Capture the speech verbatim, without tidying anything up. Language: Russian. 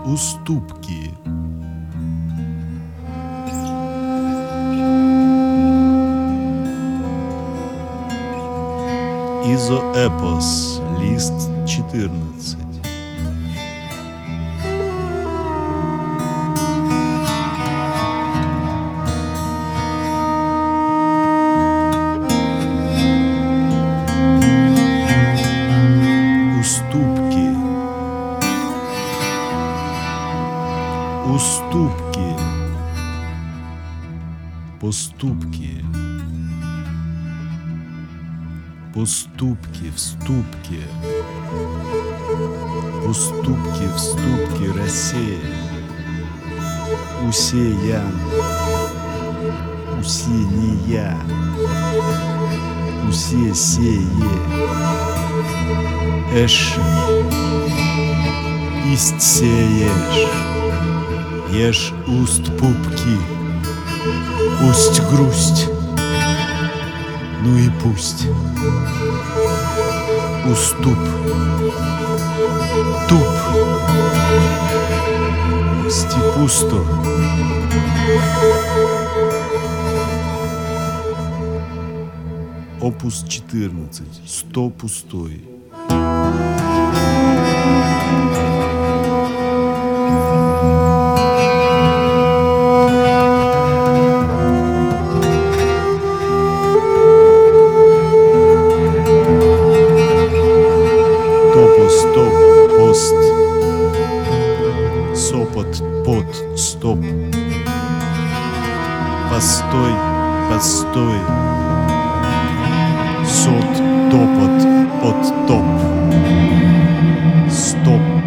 Уступки. Изоэпос, лист четырнадцать. Уступки. Уступки. Поступки. Поступки, вступки. Поступки, вступки, Россия. Усеян. Усения. Усе сее. Эш. Ист сеешь. Ешь уст пупки. Усть грусть. Ну и пусть. Уступ. Туп. Степусто. Опус четырнадцать. Сто пустой. Стоп, пост, сопот, пот, стоп, постой, постой, сот, топот, от топ, стоп.